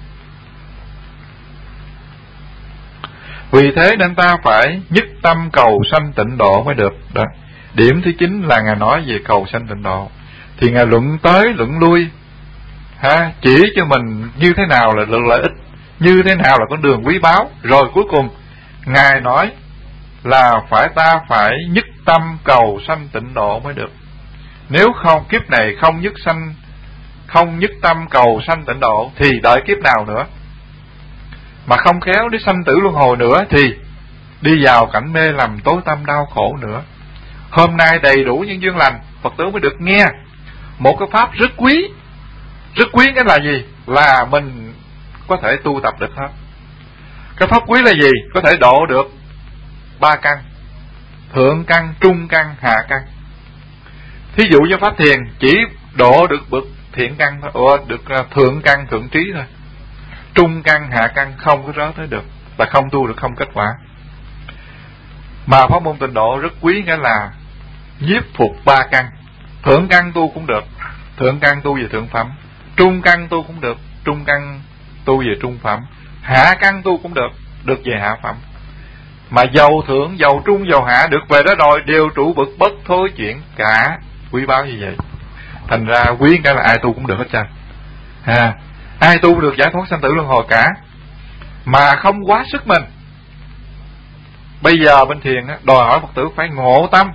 Vì thế nên ta phải nhất tâm cầu sanh tịnh độ mới được. Đó, điểm thứ chín là Ngài nói về cầu sanh tịnh độ, thì Ngài luận tới luận lui, ha, chỉ cho mình như thế nào là được lợi ích, như thế nào là con đường quý báu, rồi cuối cùng Ngài nói là phải ta phải nhất tâm cầu sanh tịnh độ mới được. Nếu không kiếp này không nhất sanh, không nhất tâm cầu sanh tịnh độ, thì đợi kiếp nào nữa, mà không khéo đi sanh tử luân hồi nữa, thì đi vào cảnh mê lầm tối tâm đau khổ nữa. Hôm nay đầy đủ những duyên lành, Phật tử mới được nghe một cái pháp rất quý. Rất quý cái là gì? Là mình có thể tu tập được hết. Cái pháp quý là gì? Có thể độ được ba căn: thượng căn, trung căn, hạ căn. Thí dụ như pháp thiền chỉ độ được bậc thiện căn thôi, Ủa, được thượng căn thượng trí thôi. Trung căn hạ căn không có rớ tới được, là không tu được, không kết quả. Mà pháp môn tịnh độ rất quý nghĩa là nhiếp phục ba căn. Thượng căn tu cũng được, thượng căn tu về thượng phẩm. Trung căn tu cũng được, trung căn tu về trung phẩm. Hạ căn tu cũng được, được về hạ phẩm. Mà dầu thượng, dầu trung, dầu hạ được về đó rồi đều trụ bậc bất thối chuyển cả, quý báu như vậy. Thành ra quý cái là ai tu cũng được hết trơn, à, ai tu được giải thoát sanh tử luân hồi cả, mà không quá sức mình. Bây giờ bên thiền á, đòi hỏi Phật tử phải ngộ tâm,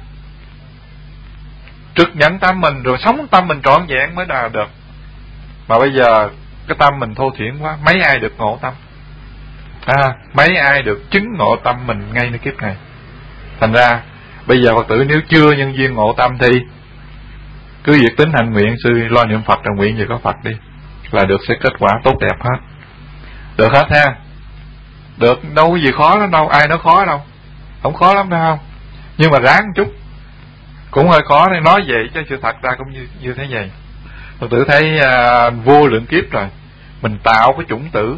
trực nhận tâm mình, rồi sống tâm mình trọn vẹn mới là được. Mà bây giờ cái tâm mình thô thiển quá, mấy ai được ngộ tâm, à, mấy ai được chứng ngộ tâm mình ngayในkiếp này. Thành ra bây giờ Phật tử nếu chưa nhân duyên ngộ tâm thì cứ việc tính hành nguyện, sư lo niệm Phật rồi nguyện về có Phật đi, là được sẽ kết quả tốt đẹp hết. Được hết ha. Được, đâu có gì khó lắm đâu, ai nói khó đâu, không khó lắm đâu không. Nhưng mà ráng một chút, cũng hơi khó nên nói vậy, chứ sự thật ra cũng như, như thế vậy. Phật tử thấy à, vô lượng kiếp rồi, mình tạo cái chủng tử,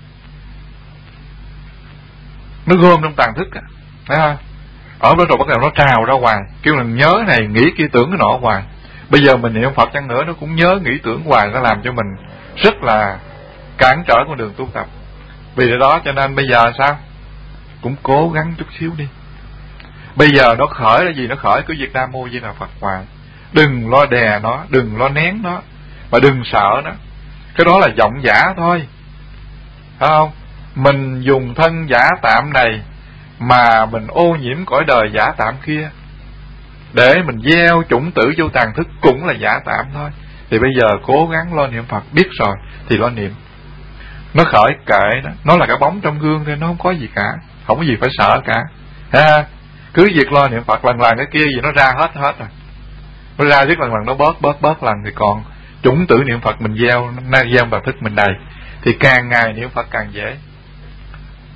nó gom trong tàng thức, thấy không? Ở đó rồi bắt đầu nó trào ra ngoài, kêu là nhớ này nghĩ kia tưởng cái nọ hoài. Bây giờ mình niệm Phật chăng nữa nó cũng nhớ nghĩ tưởng hoài, nó làm cho mình rất là cản trở con đường tu tập. Vì lẽ đó cho nên bây giờ sao cũng cố gắng chút xíu đi. Bây giờ nó khởi là gì? Nó khởi cứ việc Nam Mô Di Đà Phật hoài, đừng lo đè nó, đừng lo nén nó, mà đừng sợ nó. Cái đó là vọng giả thôi, phải không? Mình dùng thân giả tạm này mà mình ô nhiễm cõi đời giả tạm kia, để mình gieo chủng tử vô tàng thức cũng là giả tạm thôi. Thì bây giờ cố gắng lo niệm Phật, biết rồi thì lo niệm. Nó khởi kệ đó, nó là cái bóng trong gương thôi, nó không có gì cả, không có gì phải sợ cả, ha. Cứ việc lo niệm Phật, lần lần cái kia gì nó ra hết hết rồi, nó ra riết lần lần nó bớt bớt bớt lần, thì còn chủng tử niệm Phật mình gieo, nó gieo vào thức mình đầy, thì càng ngày niệm Phật càng dễ,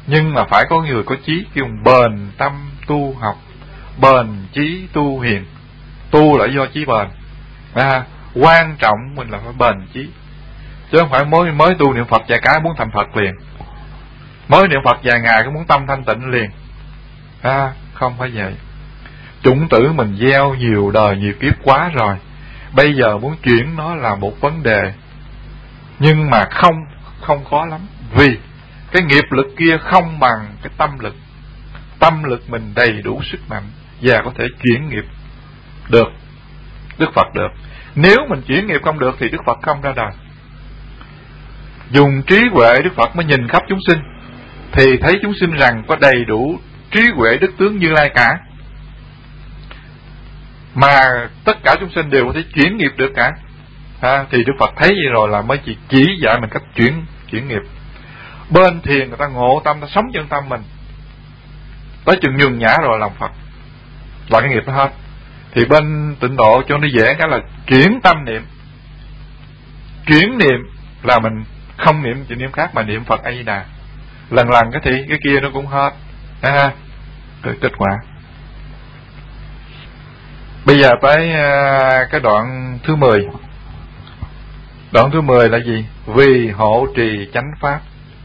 Nhưng mà phải có người có chí, kêu bền tâm tu học, bền chí tu hiền. Tu là do chí bền, à, quan trọng mình là phải bền chí, chứ không phải mới mới tu niệm Phật vài cái muốn thành Phật liền, mới niệm Phật vài ngày cũng muốn tâm thanh tịnh liền, à, không phải vậy. Chủng tử mình gieo nhiều đời nhiều kiếp quá rồi, bây giờ muốn chuyển nó là một vấn đề, nhưng mà không không khó lắm, vì cái nghiệp lực kia không bằng cái tâm lực. Tâm lực mình đầy đủ sức mạnh và có thể chuyển nghiệp được, Đức Phật được. Nếu mình chuyển nghiệp không được thì Đức Phật không ra đời. Dùng trí huệ Đức Phật mới nhìn khắp chúng sinh, thì thấy chúng sinh rằng có đầy đủ trí huệ đức tướng Như Lai cả, mà tất cả chúng sinh đều có thể chuyển nghiệp được cả, à, thì Đức Phật thấy vậy rồi là mới chỉ, chỉ dạy mình cách chuyển chuyển nghiệp. Bên thiền người ta ngộ tâm, ta sống chân tâm mình, tới chừng nhường nhã rồi làm Phật là cái nghiệp nó hết. Thì bên tịnh độ cho nó dễ cái là chuyển tâm niệm. Chuyển niệm là mình không niệm chỉ niệm khác mà niệm Phật A Di Đà, lần lần cái thì cái kia nó cũng hết, à, cái kết quả. Bây giờ tới uh, cái đoạn thứ mười. Đoạn thứ mười là gì? Vì hộ trì chánh pháp.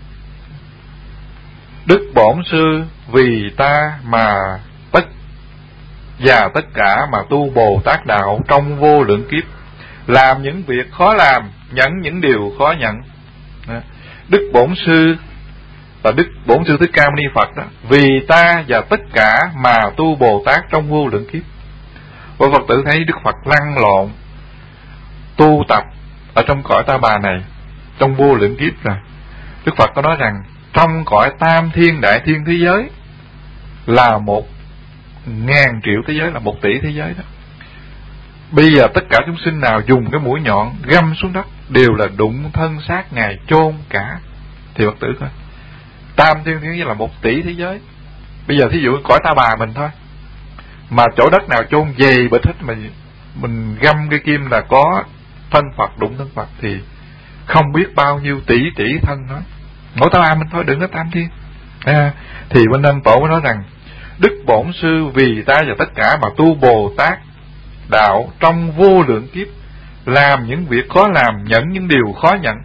Đức Bổn Sư vì ta mà tất và tất cả mà tu Bồ Tát đạo trong vô lượng kiếp, làm những việc khó làm, nhẫn những điều khó nhẫn. Đức Bổn Sư là Đức Bổn Sư Thích Ca Mâu Ni Phật đó, vì ta và tất cả mà tu Bồ Tát trong vô lượng kiếp. Và Phật tử thấy Đức Phật lăn lộn tu tập ở trong cõi ta bà này trong vô lượng kiếp rồi. Đức Phật có nói rằng trong cõi tam thiên đại thiên thế giới là một ngàn triệu thế giới, là một tỷ thế giới đó. Bây giờ tất cả chúng sinh nào dùng cái mũi nhọn găm xuống đất đều là đụng thân xác Ngài chôn cả. Thì Phật tử coi, tam thiên thế giới là một tỷ thế giới. Bây giờ thí dụ cõi ta bà mình thôi, mà chỗ đất nào chôn dày bịch hết, mình mình găm cái kim là có thân Phật, đụng thân Phật, thì không biết bao nhiêu tỷ tỷ thân nói. Mỗi ta bà mình thôi, đừng có tam thiên, à, thì bên Anh Tổ mới nói rằng Đức Bổn Sư vì ta và tất cả mà tu Bồ Tát đạo trong vô lượng kiếp, làm những việc khó làm, nhẫn những điều khó nhẫn.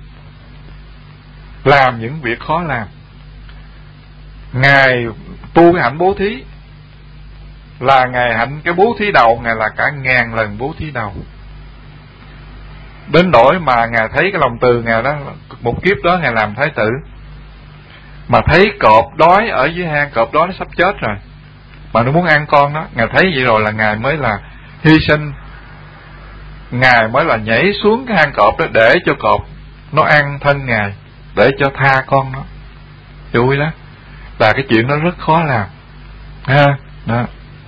Làm những việc khó làm, Ngài tu cái hạnh bố thí là Ngài hạnh cái bố thí đầu, Ngài là cả ngàn lần bố thí đầu. Đến nỗi mà Ngài thấy cái lòng từ Ngài đó, một kiếp đó Ngài làm thái tử, mà thấy cọp đói ở dưới hang, cọp đói nó sắp chết rồi, mà nó muốn ăn con đó. Ngài thấy vậy rồi là Ngài mới là hy sinh, Ngài mới là nhảy xuống cái hang cọp đó để cho cọp nó ăn thân Ngài, để cho tha con nó. Chú ý đó, là cái chuyện đó rất khó làm, ha, đó.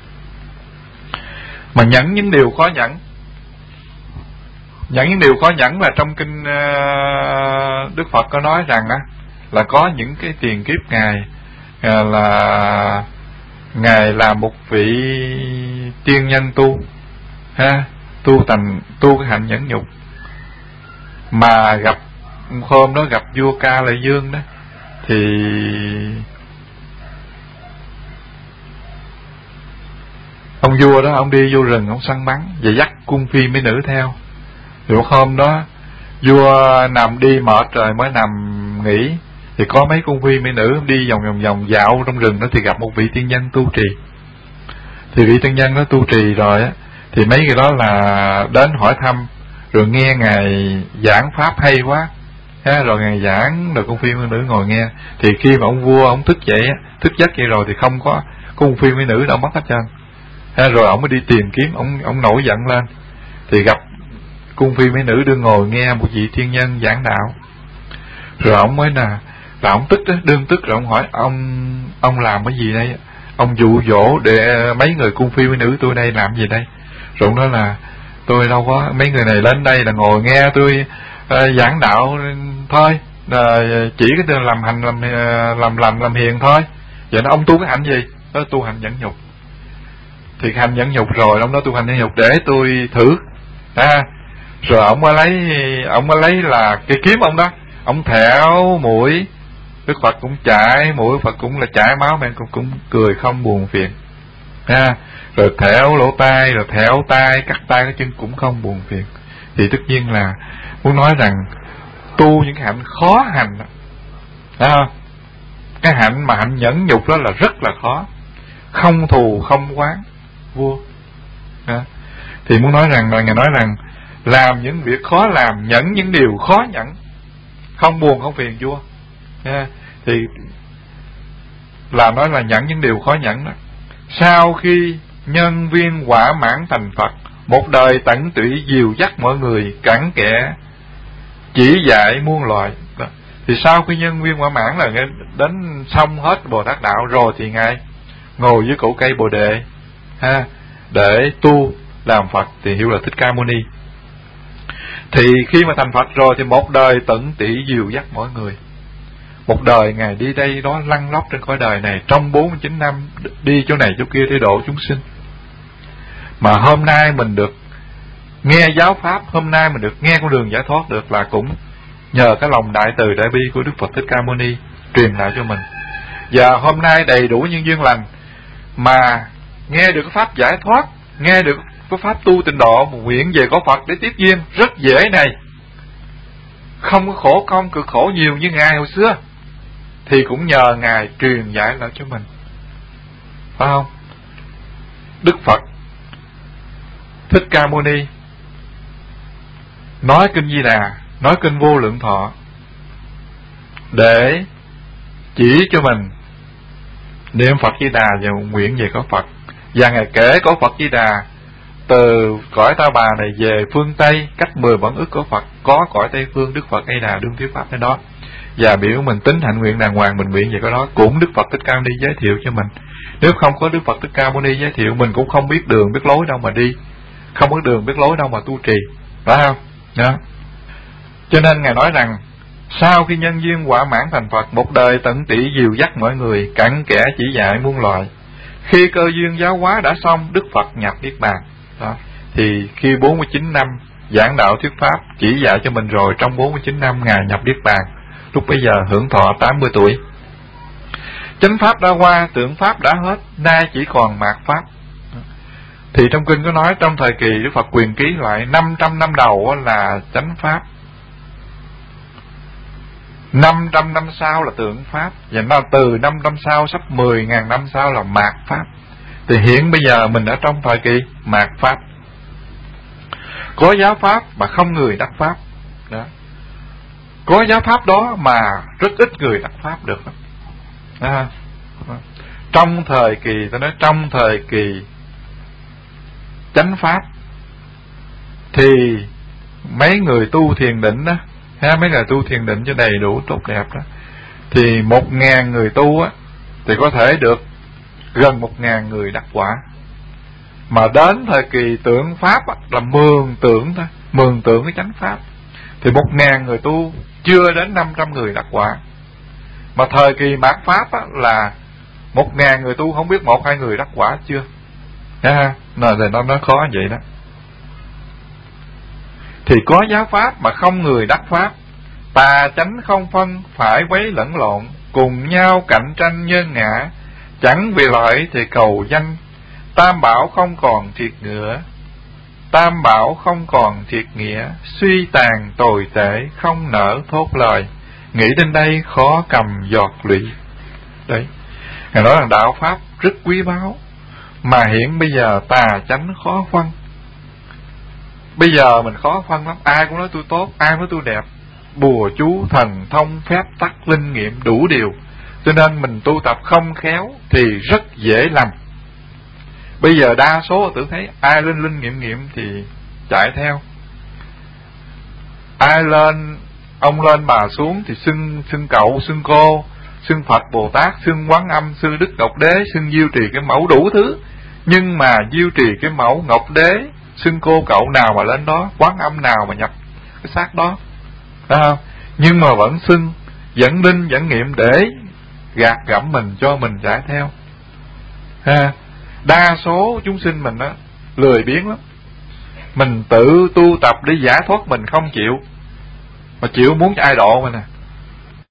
Mà nhẫn những điều khó nhẫn, nhẫn những điều khó nhẫn là trong kinh uh, Đức Phật có nói rằng á, là có những cái tiền kiếp Ngài uh, là Ngài là một vị tiên nhân tu, ha, tu thành tu cái hạnh nhẫn nhục, mà gặp hôm đó gặp vua Ca Lợi Dương đó, thì ông vua đó, ông đi vô rừng, ông săn bắn và dắt cung phi mấy nữ theo. Thì một hôm đó vua nằm đi mệt rồi mới nằm nghỉ, thì có mấy cung phi mấy nữ đi vòng vòng vòng dạo trong rừng đó, thì gặp một vị tiên nhân tu trì. Thì vị tiên nhân đó tu trì rồi á, thì mấy người đó là đến hỏi thăm, rồi nghe Ngài giảng pháp hay quá, ha, rồi Ngài giảng, rồi cung phi mấy nữ ngồi nghe. Thì khi mà ông vua ông thức dậy á, thức giấc vậy rồi thì không có cung phi mấy nữ đâu, mất hết trơn. Ha, rồi ông mới đi tìm kiếm, ông ông nổi giận lên, thì gặp cung phi mấy nữ đương ngồi nghe một vị thiên nhân giảng đạo. Rồi ông mới là là ông tức đó, đương tức, rồi ông hỏi ông ông làm cái gì đây? Ông dụ dỗ để mấy người cung phi mấy nữ tôi đây làm gì đây? Rồi ông nói là tôi đâu có, mấy người này đến đây là ngồi nghe tôi uh, giảng đạo thôi, uh, chỉ cái làm hành làm uh, làm làm làm hiền thôi. Vậy nó ông tu cái hạnh gì? Đó tu hạnh nhẫn nhục. Thì hành nhẫn nhục rồi, ông nói tu hành nhẫn nhục để tôi thử, à, rồi ông mới lấy ông mới lấy là cái kiếm ông đó, ông thẹo mũi Đức Phật cũng chảy mũi, Phật cũng là chảy máu, mà cũng, cũng cười không buồn phiền ha. Rồi thẻo lỗ tai, rồi thẻo tai, cắt tay cái chân cũng không buồn phiền. Thì tất nhiên là muốn nói rằng tu những cái hạnh khó hành đó, thấy không? Cái hạnh mà hạnh nhẫn nhục đó là rất là khó, không thù không oán vua đó. Thì muốn nói rằng là Ngài nói rằng làm những việc khó làm, nhẫn những điều khó nhẫn, không buồn không phiền vua nha. Thì là nói là nhẫn những điều khó nhẫn đó. Sau khi nhân viên quả mãn thành Phật, một đời tận tụy dìu dắt mọi người, cặn kẽ chỉ dạy muôn loài đó. Thì sau khi nhân viên quả mãn là đến xong hết Bồ Tát đạo rồi, thì Ngài ngồi dưới cổ cây Bồ Đề ha, để tu làm Phật, thì hiểu là Thích Ca Mâu Ni. Thì khi mà thành Phật rồi thì một đời tận tụy dìu dắt mọi người. Một đời Ngài đi đây đó lăn lóc trên cõi đời này, trong bốn mươi chín năm đi chỗ này chỗ kia để độ chúng sinh. Mà hôm nay mình được nghe giáo pháp, hôm nay mình được nghe con đường giải thoát được, là cũng nhờ cái lòng đại từ đại bi của Đức Phật Thích Ca Mâu Ni truyền lại cho mình. Và hôm nay đầy đủ nhân duyên lành mà nghe được cái pháp giải thoát, nghe được cái pháp tu tịnh độ, một nguyện về có Phật để tiếp duyên rất dễ này, không có khổ công cực khổ nhiều như Ngài hồi xưa, thì cũng nhờ Ngài truyền giải lại cho mình, phải không? Đức Phật Thích Ca Mâu Ni nói kinh Di Đà, nói kinh Vô Lượng Thọ để chỉ cho mình niệm Phật Di Đà và nguyện về có Phật. Và Ngài kể có Phật Di Đà từ cõi Ta Bà này về phương Tây, cách mười vạn ức có Phật, có cõi Tây phương Đức Phật A Đà đương thuyết pháp ở đó. Và biểu mình tính hạnh nguyện đàng hoàng, mình nguyện về cái đó, cũng Đức Phật Thích Ca Mâu Ni giới thiệu cho mình. Nếu không có Đức Phật Thích Ca Mâu Ni giới thiệu, mình cũng không biết đường biết lối đâu mà đi, không biết đường biết lối đâu mà tu trì, phải không? Đó. Cho nên Ngài nói rằng sau khi nhân duyên quả mãn thành Phật, một đời tận tụy dìu dắt mọi người, cặn kẽ chỉ dạy muôn loài. Khi cơ duyên giáo hóa đã xong, Đức Phật nhập niết bàn. Đó. Thì khi bốn mươi chín năm giảng đạo thuyết pháp chỉ dạy cho mình rồi, trong bốn mươi chín năm Ngài nhập niết bàn, lúc bấy giờ hưởng thọ tám mươi tuổi. Chánh pháp đã qua, tượng pháp đã hết, nay chỉ còn mạt pháp. Thì trong kinh có nói trong thời kỳ Đức Phật quyền ký lại năm trăm năm đầu là chánh pháp, năm trăm năm sau là tượng pháp, và nó từ năm trăm sau sắp mười ngàn năm sau là mạt pháp. Thì hiện bây giờ mình ở trong thời kỳ mạt pháp, có giáo pháp mà không người đắc pháp đó. Có giáo pháp đó mà rất ít người đắc pháp được đó. Trong thời kỳ, tôi nói trong thời kỳ chánh pháp thì mấy người tu thiền định đó, ha, mấy người tu thiền định cho đầy đủ tốt đẹp đó, thì một ngàn người tu á thì có thể được gần một ngàn người đắc quả. Mà đến thời kỳ tượng pháp á, là mường tượng thôi, mường tượng cái chánh pháp, thì một ngàn người tu chưa đến năm trăm người đắc quả. Mà thời kỳ mạt pháp á, là một ngàn người tu không biết một hai người đắc quả chưa, ha, nó nó nó khó vậy đó. Thì có giáo pháp mà không người đắc pháp, tà chánh không phân, phải quấy lẫn lộn, cùng nhau cạnh tranh nhân ngã, chẳng vì lợi thì cầu danh. Tam bảo không còn thiệt ngựa, tam bảo không còn thiệt nghĩa, suy tàn tồi tệ không nỡ thốt lời, nghĩ đến đây khó cầm giọt lụy. Đấy, Ngài nói rằng đạo pháp rất quý báu, mà hiện bây giờ tà chánh khó phân. Bây giờ mình khó phân lắm, ai cũng nói tôi tốt, ai nói tôi đẹp, bùa chú thần thông phép tắc linh nghiệm đủ điều, cho nên mình tu tập không khéo thì rất dễ lầm. Bây giờ đa số tưởng thấy ai linh linh nghiệm nghiệm thì chạy theo, ai lên ông lên bà xuống thì xưng xưng cậu xưng cô, xưng Phật Bồ Tát, xưng Quán Âm, xưng Đức Ngọc Đế, xưng Diêu Trì cái mẫu đủ thứ. Nhưng mà Diêu Trì cái mẫu, Ngọc Đế xưng cô cậu nào mà lên đó, Quán Âm nào mà nhập cái xác đó, phải không? Nhưng mà vẫn xưng, vẫn linh vẫn nghiệm để gạt gẫm mình, cho mình chạy theo, ha. Đa số chúng sinh mình á lười biếng lắm, mình tự tu tập để giải thoát mình không chịu, mà chịu muốn cho ai độ mình nè,